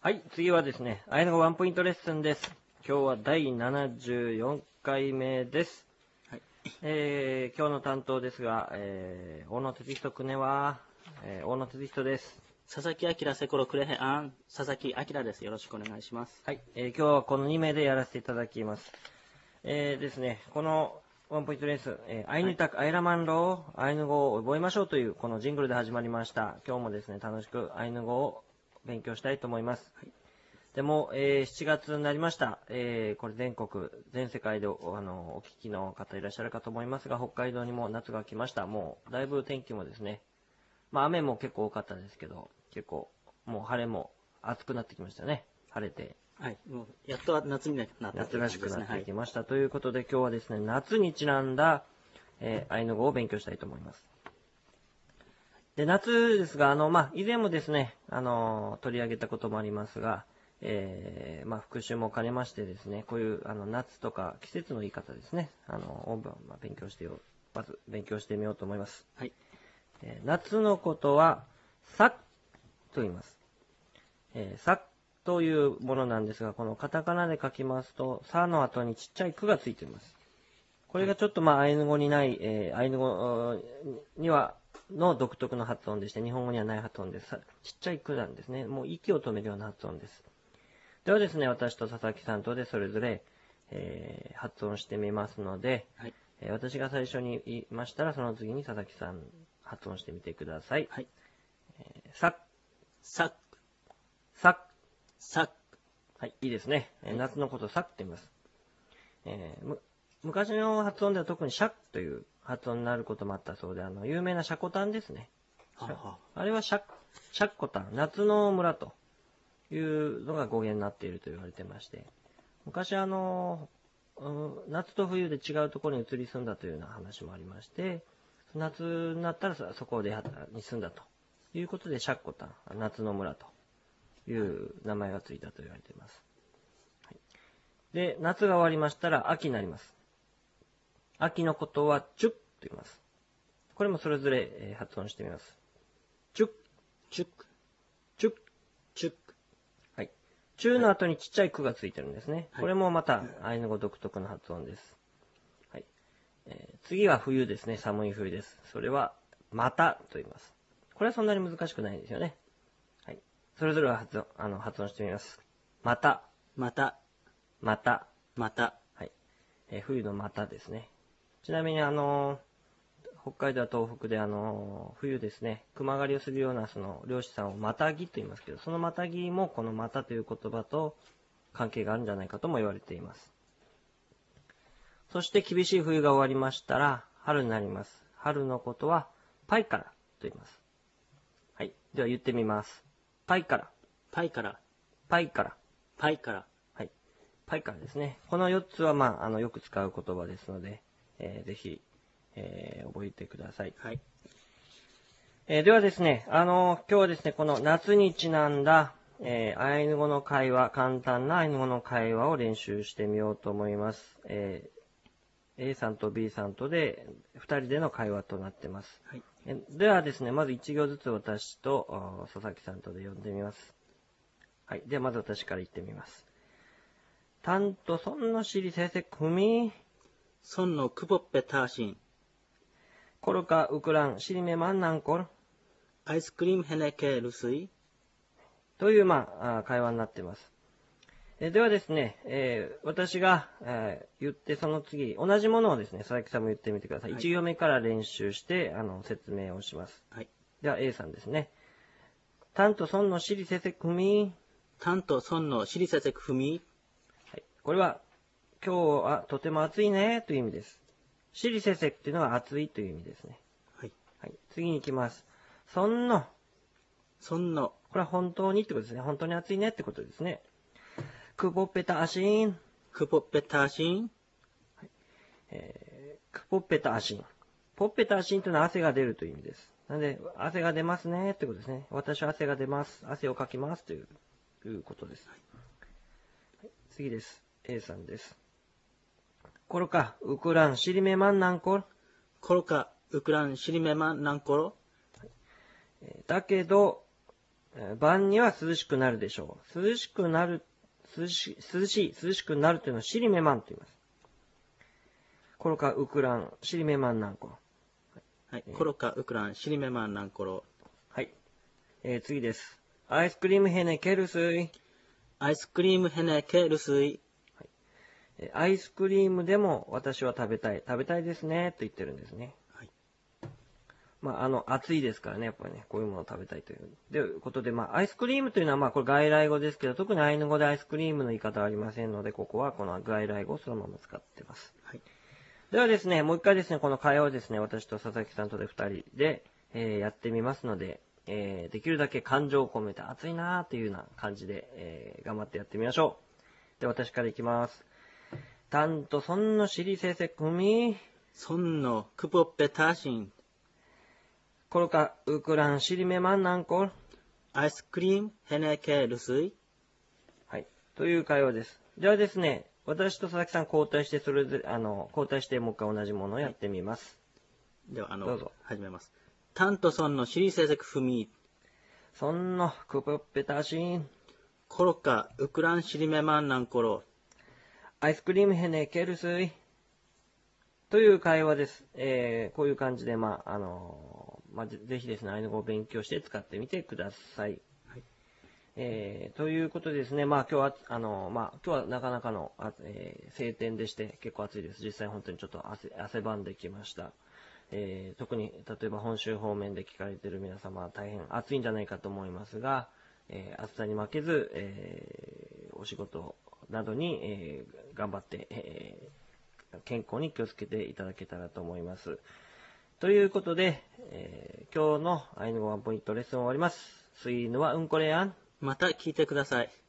はい、次はですね、アイヌ語ワンポイントレッスンです。今日は第74回目です。 はい。 今日の担当ですが、大野哲人くねは、大野哲人です。 佐々木明セコロクレヘアン、佐々木明です。よろしくお願いします。 はい、今日はこの2名でやらせていただきます。ですね、このワンポイントレッスン、アイヌタク、アイラマンロー、アイヌ語を覚えましょうというこのジングルで始まりました。今日もですね、楽しくアイヌ語を勉強したいと思います。はい、でも、7月になりました。これ全世界でお聞きの方いらっしゃるかと思いますが、北海道にも夏が来ました。もう、だいぶ天気もですね、雨も結構多かったですけど、結構、もう晴れも暑くなってきましたね。晴れて。 はい。もうやっと夏になった夏らしくなってきました。ということで、今日はですね、夏にちなんだ、アイヌ語を勉強したいと思います。で、夏ですが、以前もですね、取り上げたこともありますが、復習も兼ねましてですね、こういう夏とか季節の言い方ですね、まず勉強してみようと思います。 はい。 夏のことは、さと言います。さというものなんですが、このカタカナで書きますと、さの後にちっちゃいくがついています。これがちょっとアイヌ語にない、アイヌ語には、の独特の発音でして、日本語にはない発音です。ちっちゃいくなんですね。もう息を止めるような発音です。ではですね、私と佐々木さんとでそれぞれ、発音してみますので、 はい。 私が最初に言いましたら、その次に佐々木さん発音してみてください。 はい。 さ、 さ、 さ、 さ、 はい、いいですね。夏のことさって言います。昔の発音では特にシャッという発音になることもあったそうで、有名なシャコタンですね。あれはシャッコタン、夏の村というのが語源になっていると言われてまして、昔夏と冬で違うところに移り住んだというような話もありまして、夏になったらそこに住んだということでシャッコタン、夏の村という名前がついたと言われています。はい、で、夏が終わりましたら秋になります。秋のことはチュッと言います。これもそれぞれ発音してみます。チュッ、 チュッ、 チュッ、 チュッ。 はい。チューの後にちっちゃいクがついてるんですね。 はい、 これもまたアイヌ語独特の発音です。はい。次は冬ですね。寒い冬です。それは、またと言います。これはそんなに難しくないんですよね。はい。それぞれ発音してみます。また、 また、 また、 また。 はい。冬のまたですね。ちなみに北海道や東北で冬ですね、熊狩りをするような漁師さんをまたぎと言いますけど、そのまたぎもこのまたという言葉と関係があるんじゃないかとも言われています。そして厳しい冬が終わりましたら、春になります。春のことはパイカラと言います。はい。では言ってみます。パイカラ。 パイから、 パイカラ。 パイから。 はい。パイカラですね。この4つはよく使う言葉ですので、ぜひ、覚えてください。 はい。 ではですね、今日はですね、この夏にちなんだ、アイヌ語の会話、簡単なアイヌ語の会話を練習してみようと思います。A さんと B さんとで、2人での会話となっています。 はい。 ではですね、まず1行ずつ私と佐々木さんとで読んでみます。はい。ではまず私から言ってみます。タンとソンのシリセセクミソンのクボッペターシン。 コルカウクランシリメマンナンコルアイスクリームヘネケルスイという、会話になっています。ではですね、私が、言ってその次、同じものをですね、佐々木さんも言ってみてください。 はい、 1行目から練習して、説明をします。 はい。 では A さんですね。タンとソンのシリセセクミタンとソンのシリセセクフミ。 はい。これは、今日はとても暑いねという意味です。シリセセクっていうのは暑いという意味ですね。 はい。 はい。次に行きます。ソンの。 ソンの。 これは本当にってことですね。本当に暑いねってことですね。クポッペタアシーン。 クポッペターシン。 はい。クポッペタアシン。ポッペタアシンというのは汗が出るという意味です。なので、汗が出ますねってことですね。私は汗が出ます。汗をかきますということです。はい、次です。A さんです。コロカ、ウクラン、シリメマンナンコロ。 コロカ、ウクラン、シリメマンナンコロ。 だけど、 晩には涼しくなるでしょう。涼しくなる、涼しくなるというのをシリメマンと言います。コロカウクラン、シリメマンナンコロ。 はい。コロカウクラン、シリメマンナンコロ。 はい。次です。アイスクリームヘネケルスイ。 アイスクリームヘネケルスイ。 アイスクリームでも私は食べたい。食べたいですね。と言ってるんですね。はい。暑いですからね。やっぱりね、こういうものを食べたいという。ということで、アイスクリームというのは、これ外来語ですけど、特にアイヌ語でアイスクリームの言い方はありませんので、ここはこの外来語をそのまま使ってます。はい。ではですね、もう一回ですね、この会話をですね、私と佐々木さんとで二人で、やってみますので、できるだけ感情を込めて暑いなーというような感じで、頑張ってやってみましょう。で、私からいきます。tanto sonno 시리세세 꿈이 sonno 크포페 타신 콜까 우크란 시리메만 난콜 아이스크림 헤네케 루스이 はい。という会話です。ではですね、私と佐々木さん交代して、それぞれ、交代してもう一回同じものをやってみます。 では、 どうぞ。 始めます。tanto sonno 시리세세 꿈이 sonno 크포페 타신 콜까 우크란 시리메만 난콜 アイスクリームヘネケルスイという会話です。こういう感じで、ぜひですね、アイヌ語を勉強して使ってみてください。はい。ということでですね、今日はなかなかの、晴天でして結構暑いです。実際本当にちょっと汗ばんできました。特に、例えば本州方面で聞かれている皆様は大変暑いんじゃないかと思いますが、暑さに負けず、お仕事などに、頑張って、健康に気をつけていただけたらと思います。ということで、今日のアイヌ語ワンポイントレッスンを終わります。スイーヌはうんこれやん。 また聞いてください。